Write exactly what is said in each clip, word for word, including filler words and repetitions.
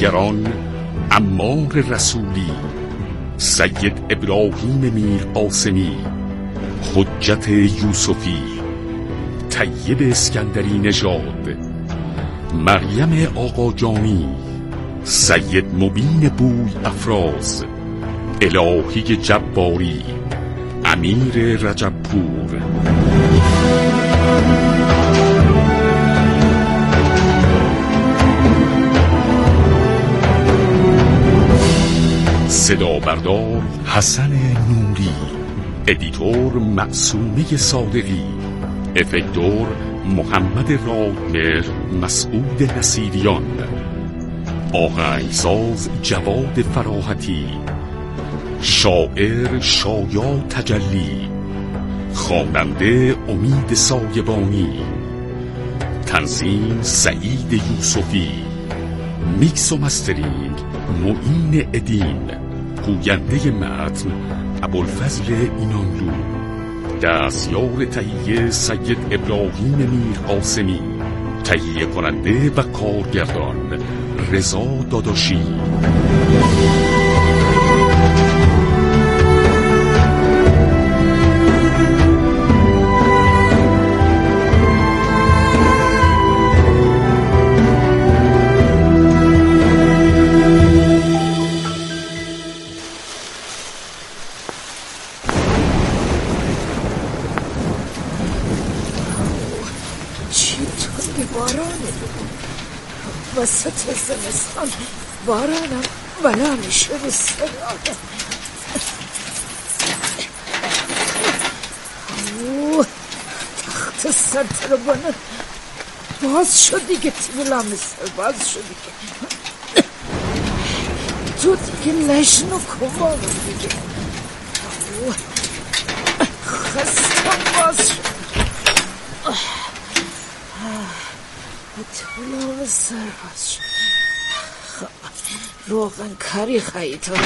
نگران عمار رسولی، سید ابراهیم میر قاسمی، حجت یوسفی، طیب اسکندری نژاد، مریم آقاجانی، سید مبین بوی افراز، الهی جباری، امیر رجبپور. صدا بردار حسن نوری، ادیتور معصومه صادقی، افکتور محمد رادمر مسعود نصیریان، آهنگساز جواد فراحتی، شاعر شایا تجلی، خواننده امید سایبانی، تنظیم سعید یوسفی، میکس و مسترینگ معین ادین، گوینده متن ابوالفضل اینانلو، دستیار تهیه سید ابراهیم میر قاسمی، تهیه کننده و کارگردان رضا داداشی. وسط زمستان بارانم بلا میشه به سرادم. اوه تخت سرطربانه باز شد دیگه، تیبلا مثل باز شد دیگه. تو دیگه لشن و کمام دیگه. اوه خستم باز شد. تیبلا مثل باز شد. روغن کاری خواهی تو.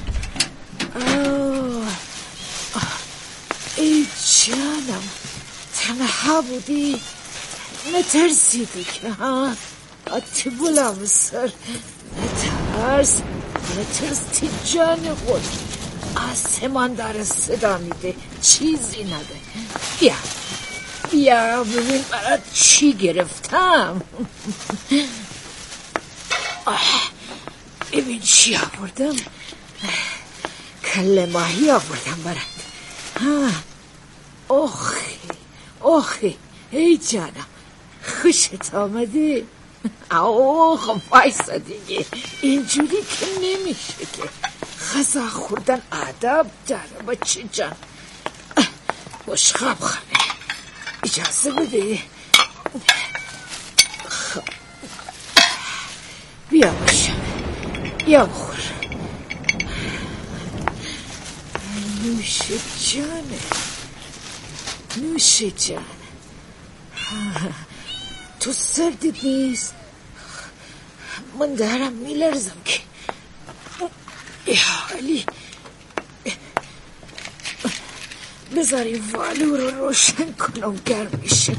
ای جانم تنها بودی؟ نترسیدی که ها؟ آتی بلام سر نترس نترس تی جان خود. آسمان داره صدا میده، چیزی نده. بیا بیا ببین برات چی گرفتم. ببین چی آوردم. کله ماهی آوردم برات. ها اوخی اوخی ای جانم خوشت آمده. اوه وایسا دیگه، اینجوری که نمیشه که. غذا خوردن ادب داره بچه جان. بشخاب خانه اجازه بده. خب بیا باشم بیا بخور. نوش جانه نوش جان. تو سردت نیست؟ من دارم میلرزم که. حالی بذاری والو رو روشن کنم گرم میشه.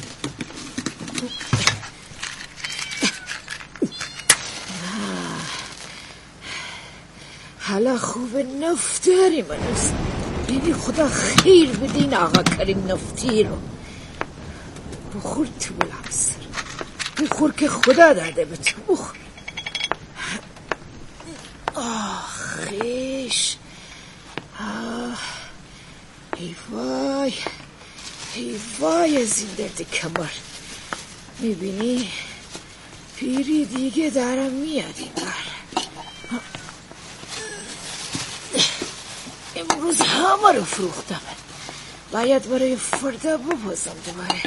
حالا خوب نفتاری منوز. یعنی خدا خیر بدین آقا کریم نفتی رو. بخور تو بلام سر، بخور که خدا داده به تو. بخور. آخیش آه ای وای ای وای از این درد کمر. میبینی پیری دیگه دارم میاد این بر. امروز همه رو فروختم، باید برای فردا بپزم دوباره.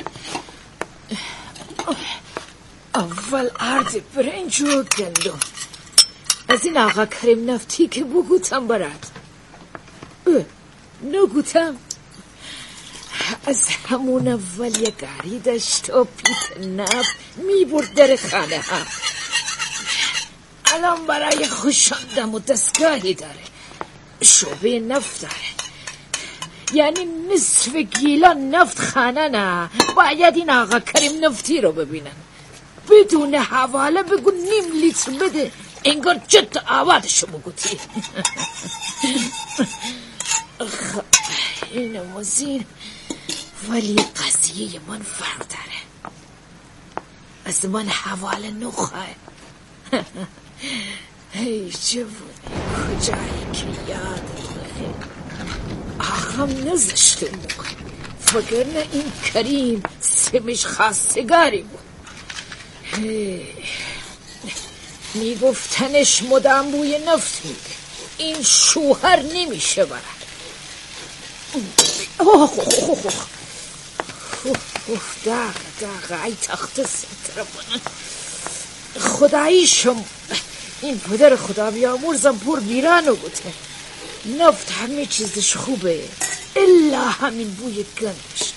اول عرض برنج و گندم از این آقا کریم نفتی که بگوتم برات. نگوتم از همون اول یه گاری داشت و پیت نفت می برد در خانه ها. الان برای خوشاندم و دستگاهی داره، شعبه نفت داره. یعنی نصف گیلان نفت خانه نه. باید این آقا کریم نفتی رو ببینن. بدون حواله بگو نیم لیتر بده انگار جد آوادشو بگوتی. این موزین ولی قضیه من فرق داره. از من حوال نخواه. ای جوانی کجایی که یادت بخیر آقام نزشته موقع وگرنه این کریم سمش خواستگاری بود. میگفتنش مدام بوی نفت میده. این شوهر نمیشه برد. اوه اوه اوه اوه اوه داغ داغ ای تخت ستره بنن خداییشم. این پدر خدا بیامرزم پر بیرانو بوده. نفت همه چیزش خوبه الا همین بوی گندش.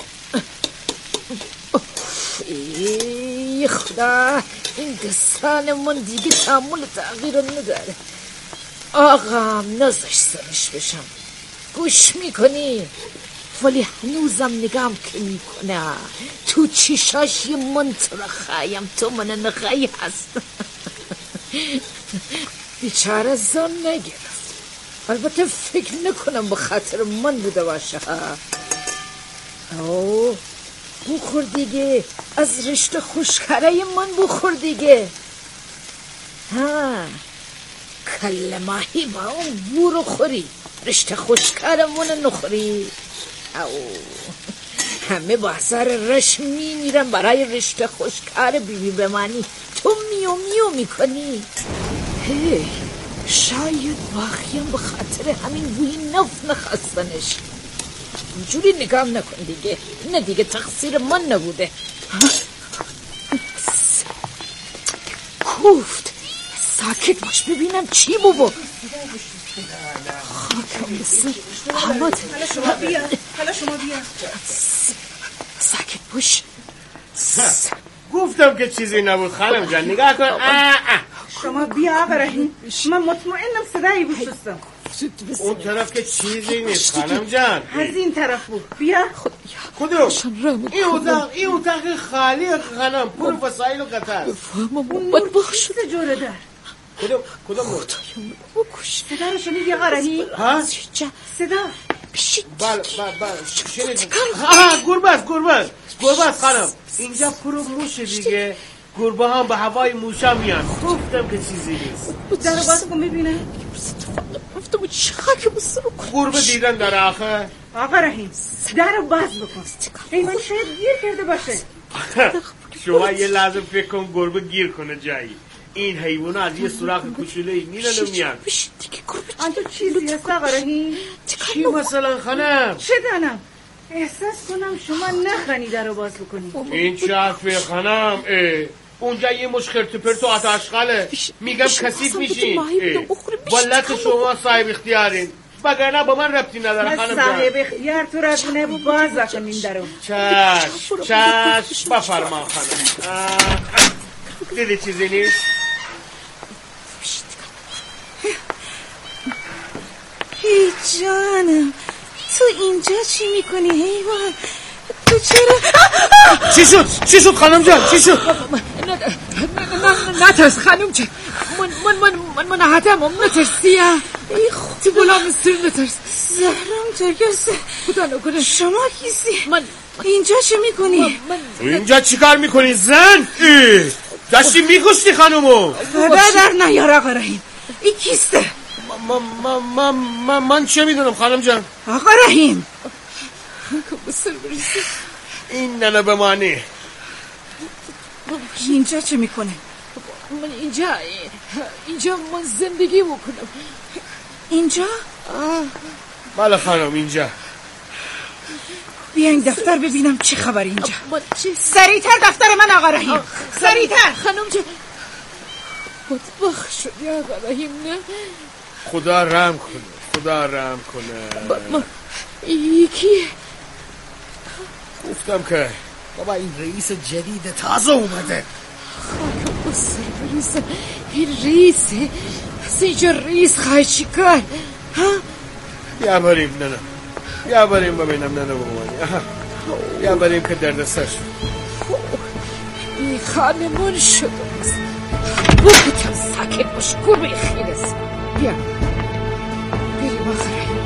ای خدا این گسان من دیگه تحمل تغییر نداره. آقام نزش سرش بشم. گوش میکنی ولی هنوزم نگام که میکنه تو چیشاش یه منطقه خواهیم تو من نخواهی هست. بیچاره زن نگرفت. البته فکر نکنم به خاطر من بوده باشه. اوه بخور دیگه از رشته خوشکاره من بخور دیگه. ها کل ماهی با اون بورو خوری رشته خوشکاره من نخوری. او همه بازار رش می میرن برای رشته خوشکاره بیبی بمانی تو میو میو میکنی. هی شاید باقیم به خاطر همین بوی نفت نخواستنش. اینجوری نگام نکن دیگه. نه دیگه تقصیر من نبوده. کوفت ساکت باش ببینم چی بابا. خاکم بسر احمد حالا شما بیا حالا شما بیا ساکت باش. گفتم که چیزی نبود خانم جان. نگاه کن. آه آه. شما بیا آقا رحیم. من مطمئنم صدایی بود دوستم. اون طرف که چیزی نیست خانم جان. از این طرف بود. بیا کدوم؟ این اتاق این اتاق خالی خانم پر وسایل و قطر. اون نور بخش جلو در. کدوم کدوم نور؟ صدا رو شنیدی آقا رحیم؟ ها؟ صدا بله بله بله شنیدم. ها گربه است گربه است گربه است خانم. اینجا پر موشه دیگه. گربه هم به هوای موشا میان. گفتم که چیزی نیست. در باز کن ببینم. گربه دیدن در آخه. آقا رحیم در رو باز بکن. حیوان شاید گیر کرده باشه. شما یه لحظه فکر کن گربه گیر کنه جایی. این حیوان از یه سوراخ کوچوله‌ای میرن و میان. آن تو چیزی هست آقا رحیم؟ چی مثلا خانم؟ چه دانم احساس کنم شما نخنی در رو باز بکنی. این چه حرفه خانم؟ اونجا یه مش خرت پرت و آتشغاله. میگم کثیف میشین. ولت شما صاحب اختیارین وگرنه با من ربطی نداره خانم جان. صاحب اختیار تو را بینه بود باز بکن این درو. چشم چشم بفرما خانم. دیدی چیزی نیست؟ ای جانم تو اینجا چی میکنی حیوان؟ تو چرا؟ چی شد؟ چی شد خانم جان؟ چی شد؟ نترس خانم جان. من من من من من حتم هم نترسی. ای خود بلام سر نترس. زهرم جگرسه خدا نکنه. شما کیسی؟ من اینجا چی میکنی؟ تو اینجا چی کار میکنی زن؟ داشتی میکشتی خانومو. خدا در نیار آقا رحیم. این کیسته؟ من من من من چه میدونم خانم جان؟ آقا رحیم بسر بریزی. این ننه بمانی. اینجا چه میکنه؟ من اینجا اینجا من زندگی میکنم. اینجا؟ بله خانم اینجا. بیاین دفتر ببینم چی خبر اینجا. سریعتر دفتر من آقا رحیم. سریعتر. خانم جان بدبخت شدی آقا رحیم. نه خدا رحم کنه خدا رحم کنه. یکی گفتم که بابا این رئیس جدید تازه اومده. خاکم بسر بریزم. این رئیسه از اینجا رئیس خواهی چی کار؟ بیا بریم نه نه بیا بریم ببینم نه نه بمانی. بیا بریم که درد سر شد. این خانمون شده بگوتم ساکت باش گربه خیرس. بیا بریم آقا رحیم.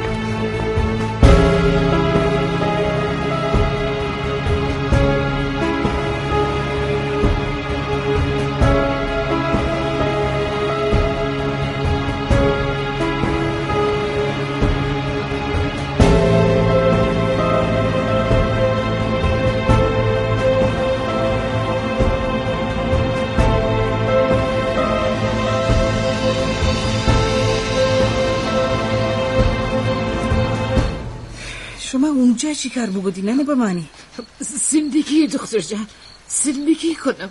شما اونجا چی کار بودی نه بمانی؟ زندگی دختر جان، زندگی کنم.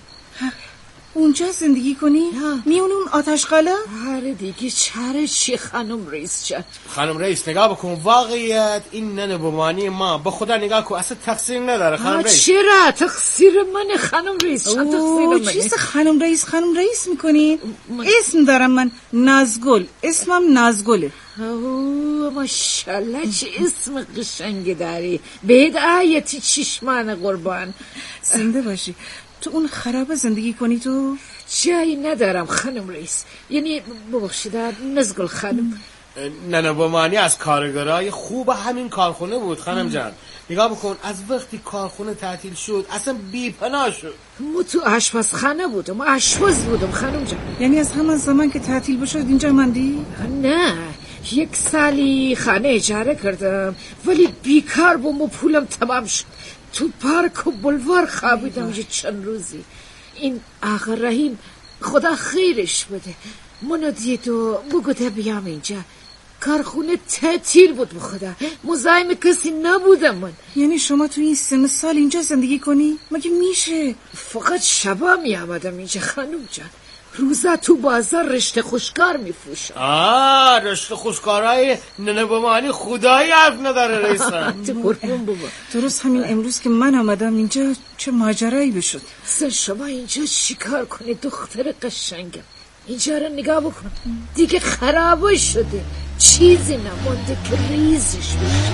اونجا زندگی کنی؟ میون اون آتشقاله؟ هر دیگه چاره چی خانم رئیس جان؟ خانم رئیس نگاه بکن، واقعیت این ننه بمانی ما به خدا نگاه کن اصلا تقصیر نداره خانم رئیس. چرا تقصیر من خانم رئیس جان؟ تقصیر من. چیز خانم رئیس خانم رئیس میکنین؟ اسم دارم من، نازگل. اسمم نازگله. اوه ماشاءالله چه اسم قشنگ داری. بهت آیتی چشمان قربان. زنده باشی. تو اون خرابه زندگی کنی تو؟ جایی ندارم خانم رئیس. یعنی ببخشید نازگل خانم. ننه بمانی از کارگرای خوب همین کارخونه بود خانم جان. نگاه بکن از وقتی کارخونه تعطیل شد اصلا بی پناه شد. ما تو آشپزخانه بودم، آشپز بودم خانم جان. یعنی از همون زمان که تعطیل بشد اینجا ماندی؟ نه یک سالی خانه اجاره کردم ولی بیکار بودم و پولم تمام شد. تو پارک و بلوار خوابیدم یه چند روزی. این آقا رحیم خدا خیرش بده منو دید و بگوده بیام اینجا. کارخونه تعطیل بود به خدا، مزاحم کسی نبودم من. یعنی شما تو این سن سال اینجا زندگی کنی؟ مگه میشه؟ فقط شبا می آمدم اینجا خانم جان. روزا تو بازار رشته خوشکار میفروشم. آه رشته خوشکارای ننه بمانی خدایی حرف نداره رئیسم. تو قربون بابا. درست همین امروز که من آمدم اینجا چه ماجرایی بشد. سر شما اینجا چیکار کنی دختر قشنگم؟ اینجا رو نگاه بکن دیگه خرابه شده، چیزی نمونده که ریزش بشه.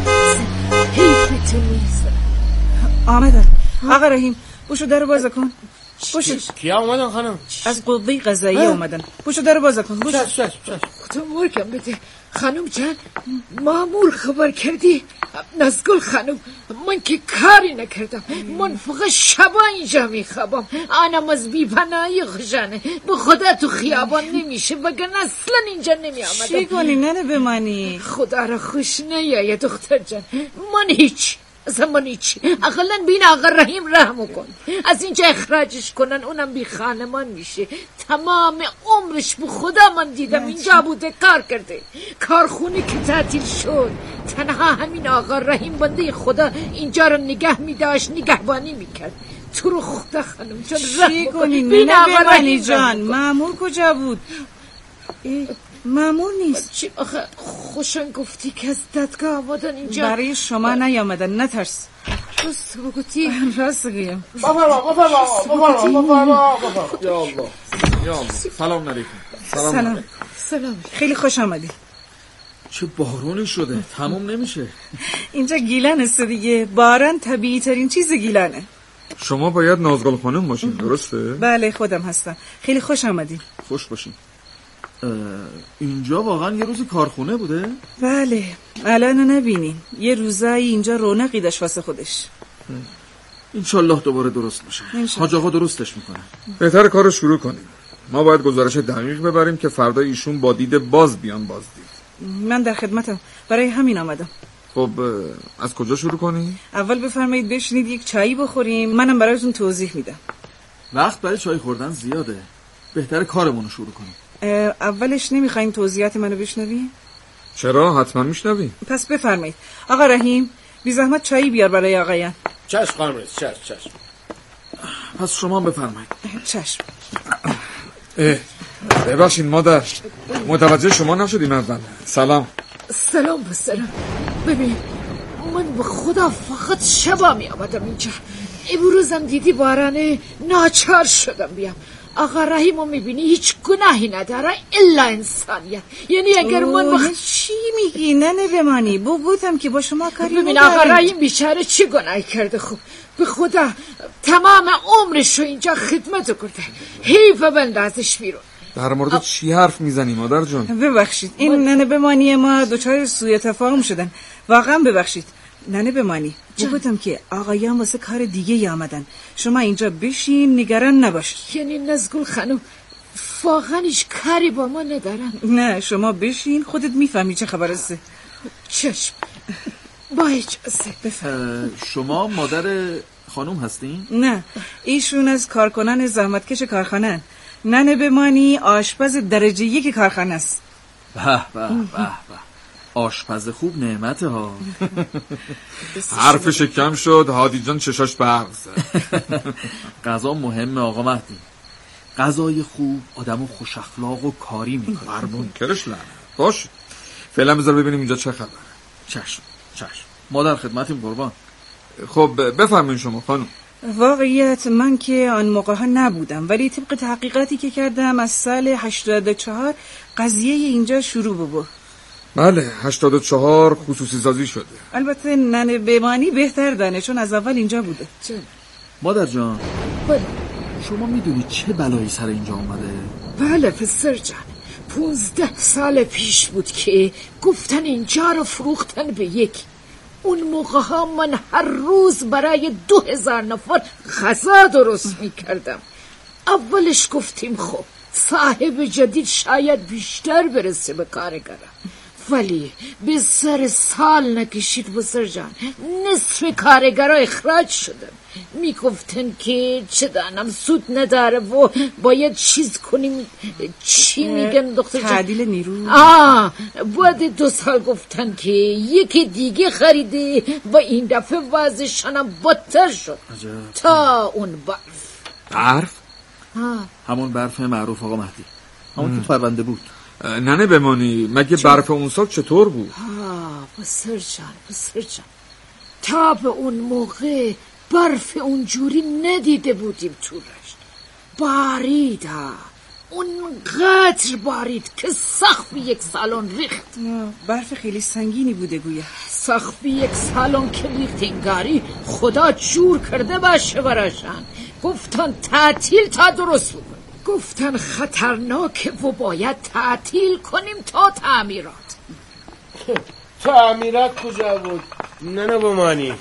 حیفت میزه. آمدن آقا رحیم بوشو در باز کن. بوشو کیا اومدن خانم؟ از قوه قضاییه اومدن. بوشو در باز کن. بوشو چش چش چش. خدا مرکم بده خانم جان. مامور خبر کردی؟ نازگل خانم من که کاری نکردم، من فقط شبا اینجا میخوابم. آنم از بیپناهی خوشانه به خدا تو خیابان نمیشه بگن اصلا اینجا نمی آمدم. چی کنی ننه بمانی؟ خدا را خوش نیایه دختر جان. من هیچ اصلا من هیچ. اقلا بین آقا رحیم رحم کن، از اینجا اخراجش کنن اونم بی خانمان میشه. تمام عمرش به خدا من دیدم اینجا بوده کار کرده. کارخونه که تعطیل شد تنها همین آقا رحیم بنده خدا اینجا رو نگه میداشت، نگهبانی میکرد. تو رو خدا خانم جان چی کنی ننه بمانی جان؟ مامور کجا بود؟ مامور نیست. چی آخه خوشن گفتی که از دادگاه آمدن اینجا؟ برای شما نیامدن نترس. راست بگوتی؟ راست بگیم. بفرما بفرما بفرما بفرما بفرما. یا الله یا الله. سلام علیکم. سلام سلام. سلام. خیلی خوش آمدی. چه بارونی شده تمام نمیشه. اینجا گیلان است دیگه، باران طبیعی ترین چیز گیلانه. شما باید نازگل خانم باشین درسته؟ بله خودم هستم. خیلی خوش آمدی. خوش باشین. اینجا واقعا یه روزی کارخونه بوده؟ بله الان نبینین یه روزایی اینجا رونقی داشت واسه خودش. انشالله دوباره درست میشه. حاج آقا درستش میکنه. بهتر کارو شروع کنیم. ما باید گزارش دقیق ببریم که فردا ایشون با دید باز بیان بازدید. من در خدمتم، برای همین آمدم. خب از کجا شروع کنیم؟ اول بفرمایید بشینید یک چایی بخوریم، منم برایتون توضیح میدم. وقت برای چای خوردن زیاده، بهتر کارمون رو شروع کنیم. اولش نمیخواین توضیحات منو بشنوی؟ چرا؟ حتما میشنویم. پس بفرمایید. آقا رحیم بی زحمت چایی بیار برای آقایان. چشم خانم رئیس چشم چشم. پس شما بفرمایید. چشم. ببخشید مادر متوجه شما نشدیم اول. سلام. سلام پسرم. ببین من به خدا فقط شبا می آمدم اینجا. امروزم دیدی بارانه ناچار شدم بیام. آقا رحیمو میبینی هیچ گناهی نداره الا انسانیت. یعنی اگر من بخ... چی میگی؟ ننه بمانی. بو گفتم که با شما کاری ندارم. ببین آقا رحیم بیچاره چی گناهی کرده؟ خوب به خدا تمام عمرش رو اینجا خدمت کرده، حیف بندازش بیرون. در مورد آب. چی حرف میزنی مادر جان؟ ببخشید این من... ننه بمانی ما دوچار سوء تفاهم شدن، واقعا ببخشید. ننه بمانی گفتم که آقایان واسه کار دیگه آمدن، شما اینجا بشین نگران نباشید. یعنی نزگل خانم واقعا هیچ کاری با ما ندارن؟ نه شما بشین خودت میفهمی چه خبر است. چشم با اجازه. بفرمایید. شما مادر خانم هستین؟ نه ایشون از کارکنان زحمتکش کارخانه. ننه بمانی آشپز درجه یک کارخانه است. به به به به، آشپز خوب نعمته ها. حرفش کم شد، هادی جان چشاش برق زد. غذا مهمه آقا مهدی. غذای خوب آدمو خوش اخلاق و کاری میکنه. مرمون کرش لعنه. باش فعلا بذار ببینیم اینجا چه خبره. چشم چشم مادر خدمتیم قربان. خب بفرمایید شما خانم. واقعیت من که آن موقع ها نبودم، ولی طبق تحقیقاتی که کردم از سال هشتاد و چهار قضیه اینجا شروع بابا. بله هشتاد و چهار خصوصی سازی شده. البته ننه بمانی بهتر دانه چون از اول اینجا بوده. چه؟ مادر جان بله شما میدونی چه بلایی سر اینجا اومده؟ بله پسر جان، پونزده سال پیش بود که گفتن اینجا رو فروختن به یک. اون موقع ها من هر روز برای دو هزار نفر غذا درست میکردم. اولش گفتیم خب صاحب جدید شاید بیشتر برسه به کارگرا، ولی به سر سال نکشید بسر جان نصف کارگرا اخراج شدن. میگفتن که چه دانم سود نداره و باید چیز کنیم. چی میگن دختر جان؟ تعدیل نیرو. آه بعد دو سال گفتن که یکی دیگه خریده و این دفعه وضعشانم بدتر شد. عجب. تا اون برف. برف؟ آه. همون برف معروف آقا مهدی، همون که پرونده بود. ننه بمانی مگه چه؟ برف اون سال چطور بود؟ آه بسر جان بسر جان تا به اون موقع برف اونجوری ندیده بودیم تو رشت. بارید ها اون قدر بارید که سقف یک سالن ریخت. برف خیلی سنگینی بوده گویا. سقف یک سالن که ریخت انگاری خدا جور کرده باشه براشان. گفتن تعطیل تا درست بود. گفتن خطرناکه و باید تعطیل کنیم تا تعمیرات. تعمیرات کجا بود؟ نه نه بمانی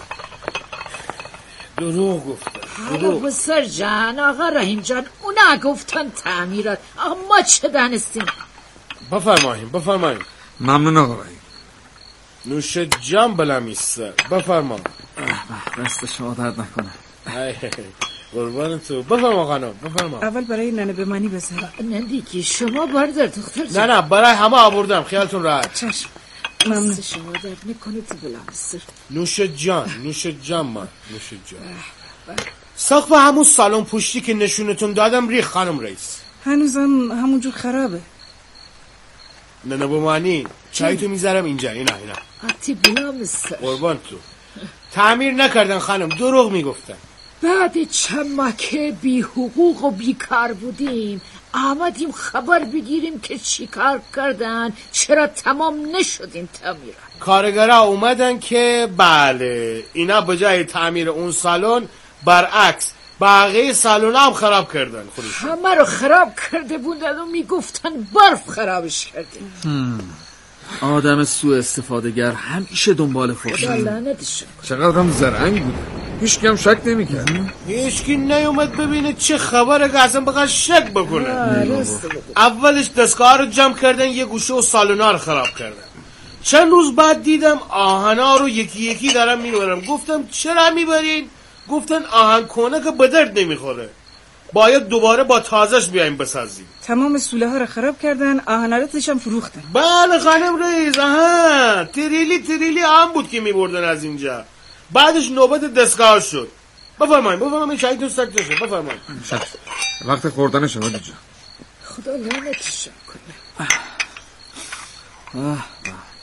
دروغ گفتن. آقا بسر جان آقا رحیم جان اونا گفتن تعمیرات، آقا ما چه دانستیم؟ بفرماییم بفرماییم. ممنون آقا رحیم. نوش جان بلمیسته. بفرماییم. دست شما درد نکنه. قربان تو. بفرما خانم بفرما. اول برای ننه بمانی بذار. نه دیگه شما بردار دختر جان. نه نه برای همه آوردم خیالتون راحت. چشم ممنون. دست شما درد نکنه تو بلمیسته. نوش جان نوش جان من نوش جان. سقف همون سالن پشتی که نشونتون دادم ریخ خانم رئیس. هنوزم همونجور خرابه. نه نه بمانی چای تو میذارم اینجا. اینا اینا آتی بلمیسته. قربان تو. تعمیر نکردن خانم دروغ میگفتن. بعد چند ماه که بی حقوق و بی کار بودیم آمدیم خبر بگیریم که چی کار کردن، چرا تمام نشدیم تعمیرات. کارگرها اومدن که بله اینا به جای تعمیر اون سالن برعکس بقیه سالن هم خراب کردن. خودشون همه رو خراب کرده بودن و میگفتن برف خرابش کرده. آدم سوء استفادهگر همیشه دنبال فحشه. چقدر هم زرنگ بود، هیچ کم شک نمی‌کرد. هیچ کی نیومد ببینه چه خبره که اصلا بخواد شک بکنه. اولش دستگاه رو جمع کردن یه گوشه و سالونا رو خراب کردن. چند روز بعد دیدم آهنا رو یکی یکی دارم میبرم. گفتم چرا میبرین؟ گفتن آهن کنه که به درد نمیخوره، باید دوباره با تازش بیایم بسازیم. تمام سوله ها رو خراب کردن، آهنالاتش هم فروختن. بله خانم رئیس. آها تریلی تریلی آهن بود که میبردن از اینجا. بعدش نوبت دستگاه شد. بفرمایید بفرمایید شاید دوست داشته بفرمایید. وقت خوردن شما دیجا. خدا لعنتش کنه.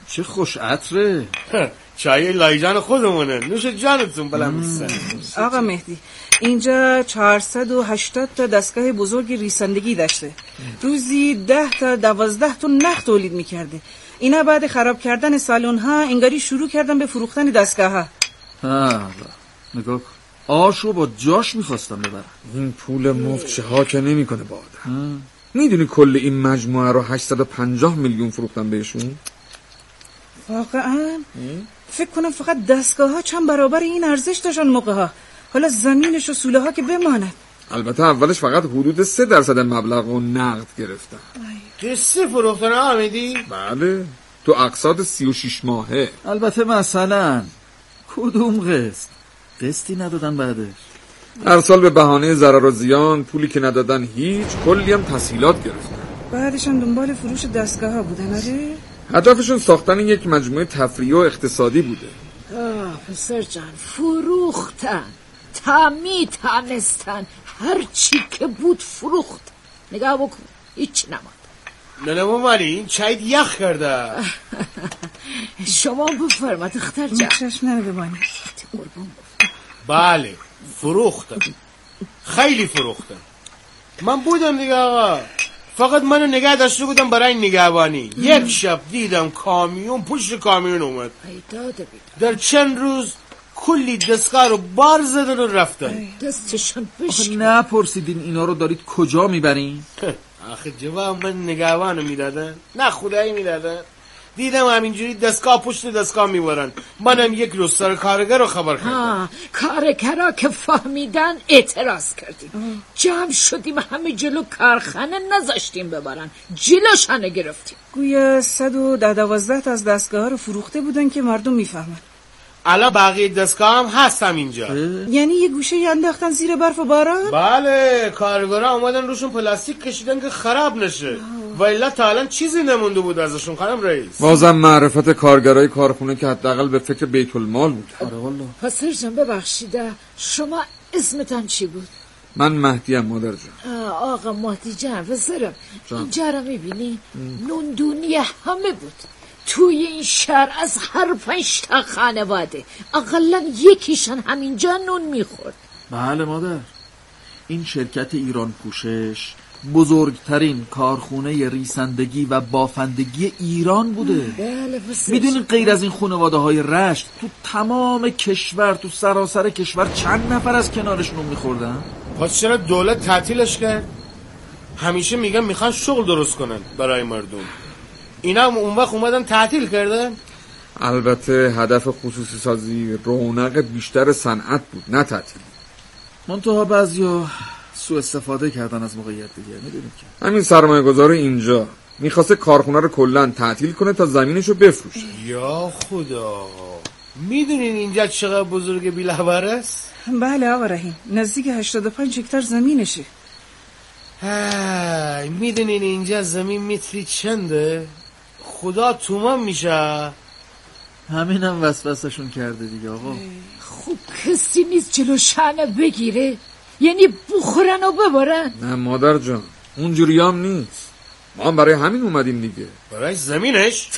چه خوش عطره. چای لایجان خودمونه، نوش جانتون بلند. آقا مهدی اینجا چهارصد و هشتاد تا دستگاه بزرگ ریسندگی داشته، روزی ده تا دوازده تا نخ تولید میکرده. اینا بعد خراب کردن سالن ها انگاری شروع کردن به فروختن دستگاه ها. ها نگاه کن، آشو با جاش میخواستم ببرم. این پول مفت چه ها که نمی کنه با آدم. میدونی کل این مجموعه رو هشتصد و پنجاه میلیون فروختن بهشون؟ واقعا؟ فکر کنم فقط دستگاه ها چند برابر این ارزش داشتن موقع ها. حالا زمینش و سوله ها که بماند. البته اولش فقط حدود سه درصد مبلغ رو نقد گرفتن. قصه فروختن آمیدی؟ بله، تو اقساط سی و شیش ماهه. البته مثلا کدوم قسط؟ قسطی ندادن بعدش. هر سال به بهانه ضرر و زیان پولی که ندادن هیچ، کلی هم تسهیلات گرفتن. بعدشون دنبال فروش دستگاه ها بودن. آره؟ هدفشون ساختن یک مجموعه تفریحی و اقتصادی بوده. آه پسر جان، فروختن تا می تانستن هر چی که بود فروخت. نگاه بکن هیچ نماد. نه نه مالی این چایت یخ کرده. شما بفرماد اختر جان. چشم نره ببانی. بله فروختن، خیلی فروختن. من بودم دیگه آقا، فقط منو نگه داشته بودم برای نگهبانی. یک شب دیدم کامیون پشت کامیون اومد، در چند روز کلی دستگاه رو بار زدن و رفتن. دستشون آخه بشکن. نپرسیدین اینا رو دارید کجا میبرین؟ آخه جواب من نگهبانو میدادن، نه خدایی میدادن. دیدم همینجوری دستگاه پشت دستگاه میبرن. منم یک روز سر کارگر رو خبر کردم. کارگرها که فهمیدن اعتراض کردیم، جمع شدیم همه جلو کارخانه، نذاشتیم ببرن، جلوشانه گرفتیم. گویا صد و دوازده تا از دستگاه ها رو فروخته بودن که مردم میفهمن. الان بقیه دستگاه هم هستم اینجا. یعنی یه گوشه انداختن زیر برف و باران؟ بله، کارگرها اومدن روشون پلاستیک کشیدن که خراب نشه، ولی تا الان چیزی نمونده بود ازشون. خانم رئیس بازم معرفت کارگرای کارخونه که حداقل به فکر بیت المال بود. آره والله. پسر جان ببخشیده، شما اسمتان چی بود؟ من مهدیم مادر جان. آقا مهدی جان پسرم، اینجا رو میبینی نوندونی همه بود. توی این شهر از هر پنج تا خانواده اقلا یکیشان همینجا نون میخورد. بله مادر، این شرکت ایران پوشش بزرگترین کارخونه ریسندگی و بافندگی ایران بوده. بله پسر. میدونین غیر از این خانواده های رشت تو تمام کشور، تو سراسر کشور چند نفر از کنارشون میخوردن؟ پس چرا دولت تعطیلش کرد؟ همیشه میگن میخوان شغل درست کنن برای مردم، اینا هم اون وقت اومدن تعطیل کردن. البته هدف خصوصی سازی رونق بیشتر صنعت بود، نه تعطیل. منتها بعضیا سوء استفاده کردن از موقعیت دیگه. میدونید که همین سرمایه گذار اینجا میخواسته کارخونه رو کلن تعطیل کنه تا زمینشو بفروشه. یا خدا، میدونین اینجا چقدر بزرگ بیلهبر است؟ بله آقا رحیم، نزدیک هشتاد و پنج هکتار زمینشه. های، میدونین اینجا زمین متری چنده؟ خدا تومان میشه. همین هم وسوسه‌شون کرده دیگه آقا. خوب کسی نیست جلو شانه بگیره، یعنی بخورن و ببرن. نه مادر جان، اونجوری هم نیست. ما هم برای همین اومدیم دیگه. برای زمینش؟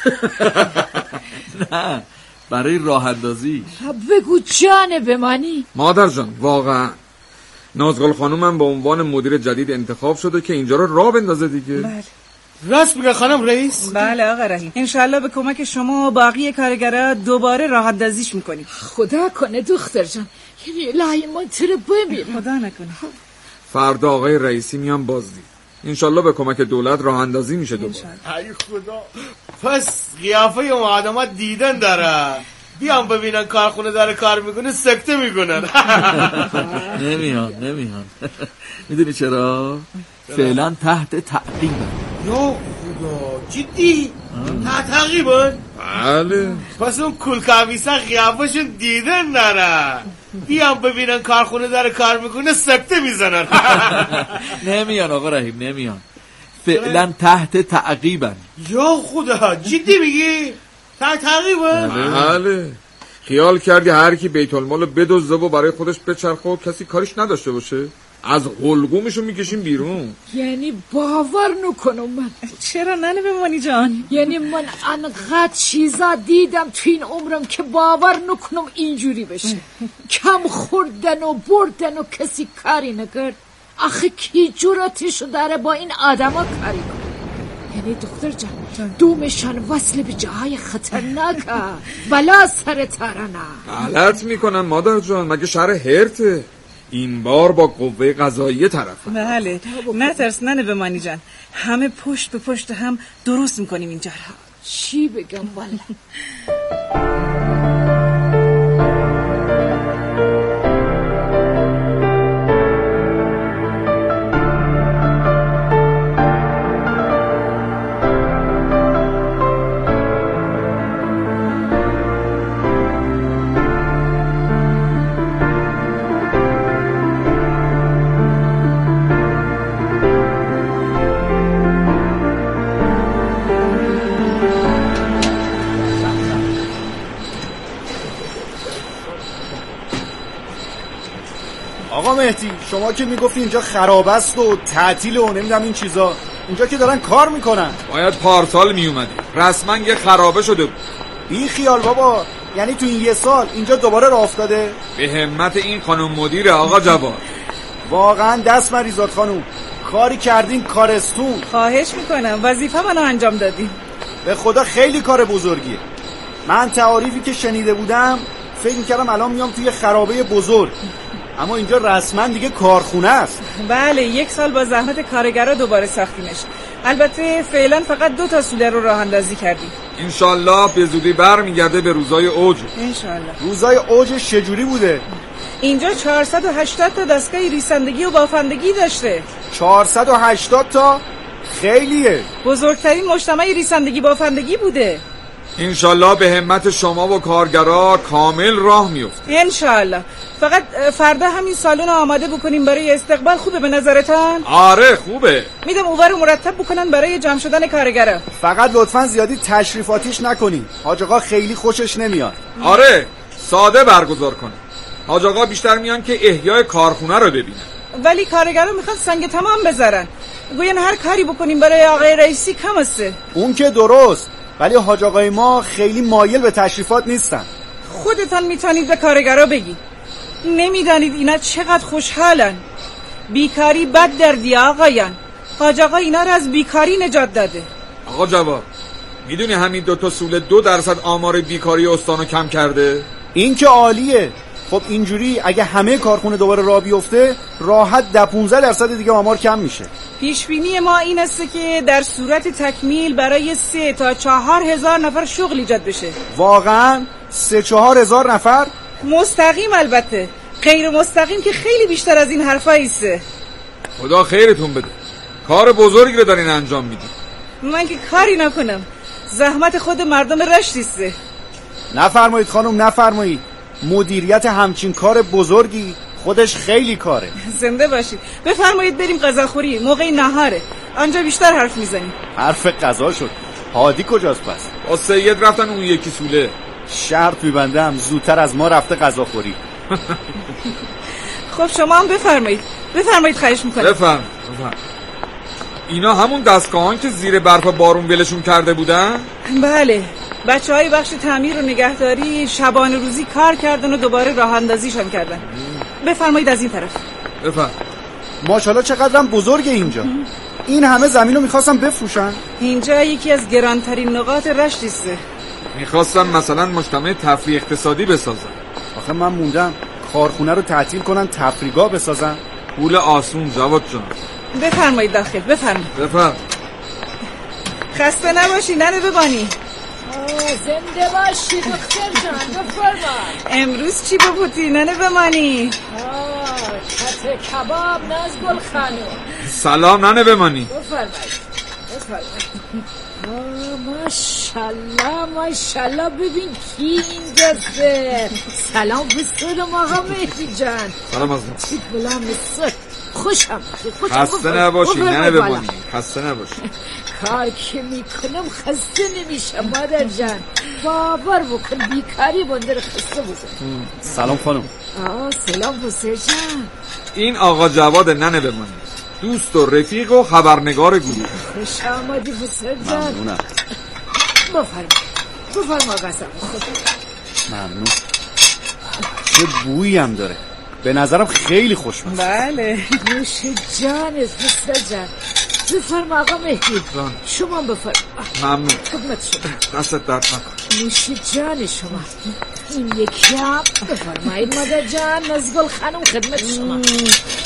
نه، برای راه اندازی. بگو جان بمانی. مادر جان واقعا نازگل خانومم به عنوان مدیر جدید انتخاب شده که اینجا رو راه بندازه دیگه. بله راست میگه خانم رئیس؟ بله آقا رحیم، انشالله به کمک شما و باقی کارگرها دوباره راه اندازیش میکنیم. خدا کنه دختر جان، یعنی الهی ما تو رو ببینم. خدا نکنه. فردا آقای رئیسی میان بازدید، انشالله به کمک دولت راه اندازی میشه دوباره. ای خدا، پس قیافه اون آدم دیدن داره، بیان ببینن کارخونه داره کار میکنه سکته میکنن. نمیان نمیان. میدونی چرا؟ فعلا تحت تعقیب. یا خدا، جدی؟ تحت تعقیبن؟ بله. پس اون کلکاویسا قیافشون دیدن داره، بیان ببینن کارخونه داره کار میکنه سکته میزنن. نمیان آقا رحیم، نمیان. فعلا تحت تعقیبن. یا خدا، جدی میگی؟ تحت تعقیبن؟ بله. خیال کردی هر کی بیت المال بدزده و برای خودش بچرخه و کسی کاریش نداشته باشه؟ از حلقومشو میکشیم بیرون. یعنی باور نکنم من. چرا ننه بمانی جان؟ یعنی من انقدر چیزا دیدم تو این عمرم که باور نکنم اینجوری بشه. کم خوردن و بردن و کسی کاری نکرد. آخه کی جرأتشو داره با این آدما کاری کنه؟ یعنی دختر جان دومشان وصل به جاهای خطرناک بلا سر تارانه. غلط میکنن مادر جان، مگه شهر هرته؟ این بار با قوه قضاییه طرف. بله نترس ننه بمانی جان، همه پشت به پشت هم درست میکنیم اینجا را. چی بگم والله. آقا مهدی شما که میگفتی اینجا خراب است و تعطیل و نمیدونم این چیزا، اینجا که دارن کار میکنن. باید پارسال میومدی، رسما یه خرابه شده بود. بی خیال بابا، یعنی تو این یه سال اینجا دوباره راه افتاده؟ به همت این خانم مدیر آقا جواد. واقعا دست مریزاد خانم، کاری کردین کارستون. خواهش میکنم، وظیفه منو انجام دادی. به خدا خیلی کار بزرگیه. من تعاریفی که شنیده بودم فکر میکردم الان میام توی خرابه بزرگ، اما اینجا رسما دیگه کارخونه است. بله یک سال با زحمت کارگرا دوباره ساختیمش. البته فعلا فقط دو تا سوله رو راه اندازی کردیم. انشالله به زودی برمیگرده به روزای اوج. انشالله. روزای اوجش چجوری بوده؟ اینجا چهارصد و هشتاد تا دستگاه ریسندگی و بافندگی داشته. چهارصد و هشتاد تا؟ خیلیه. بزرگترین مجتمع ریسندگی بافندگی بوده. انشالله به همت شما و کارگرا کامل راه میفته. انشالله. فقط فردا همین سالن آماده بکنیم برای استقبال. خوبه به نظرتان؟ آره خوبه. میدم اوور مرتب بکنن برای جمع شدن کارگرا. فقط لطفاً زیادی تشریفاتیش نکنین، حاج آقا خیلی خوشش نمیاد. آره ساده برگزار کنه. حاج آقا بیشتر میان که احیای کارخونه رو ببینن. ولی کارگرا میخواد سنگ تمام بذارن، گوین هر کاری بکنیم برای آقای رئیسی کم است. اون که درست، ولی حاج آقای ما خیلی مایل به تشریفات نیستن. خودتان میتونید به کارگرا بگی. نمیدانید اینا چقدر خوشحالن. بیکاری بد دردی آقایان. حاج آقا اینا رو از بیکاری نجات داده. آقا جواد میدونی همین دو تا سوله دو درصد آمار بیکاری استانو کم کرده؟ این که عالیه. خب اینجوری اگه همه کارخونه دوباره راه بیفته راحت ده پونزده درصد دیگه آمار کم میشه. پیش بینی ما این است که در صورت تکمیل برای سه تا چهار هزار نفر شغل ایجاد بشه. واقعا سه چهار هزار نفر؟ مستقیم البته، غیر مستقیم که خیلی بیشتر از این حرفایی است. خدا خیرتون بده، کار بزرگی رو دارین انجام میدین. من که کاری نکنم، زحمت خود مردم رشت است. نفرمایید خانم نفرمایید، مدیریت همچین کار بزرگی خودش خیلی کاره. زنده باشید. بفرمایید بریم غذاخوری، موقع نهاره، آنجا بیشتر حرف میزنیم. حرف غذا شد. هادی کجاست پس؟ با سید رفتن اون یکی سوله. شرط میبندم زودتر از ما رفته غذاخوری. خب شما هم بفرمایید بفرمایید خواهش میکنم. بفرم بفرم. اینا همون دستگاهان که زیر برف بارون ولشون کرده بودن؟ بله، بچه های بخش تعمیر و نگهداری شبانه روزی کار کردن و دوباره راه اندازیشان کردن. بفرمایید از این طرف. بفرم. ماشاءالله چقدرم بزرگه اینجا. این همه زمین رو میخواستم بفروشن. اینجا یکی از گرانترین نقاط رشت است. میخواستن مثلا مجتمع تفریح اقتصادی بسازن. آخه من موندم کارخونه رو تعطیل کنن تفریحگاه بسازن. پول آسون جواد جان. بفرمایید داخل بفرمایید. بفرم. خسته نباشی ننه ببانی. زنده باشی دختر جان. بفرمایید. امروز چی بپوتی ننه بمانی؟ کت کباب ناز گل خانم. سلام ننه بمانی. بفرمایید بفرمایید. ماشالله ماشالله ببین کی اینجاست. سلام بسرم آقا مهدی جان. سلام از چیت بلا مصر. خوشم خوشم. خسته نباشی ننه بمانی. خسته نباشی. کار که میکنم خسته نمیشم مادر جان. باور بکن بیکاری بنده خسته بزن. سلام خانم. آه سلام بسر جان. این آقا جواد ننه بمانی، دوست و رفیق و خبرنگار گروه. خوش آمدی بسر جان. ممنونم. بفرما بفرما قسم خود. ممنون. چه بویی هم داره، به نظرم خیلی خوشمزه. بله نوش جانت بسر جان. بفرما آقا مهدی، شما بفرما. ممنون. خدمت شما. دستت درد نکن. نوش جان شما. این یکی هم بفرمایید مادر جان. نزگل خانم خدمت شما.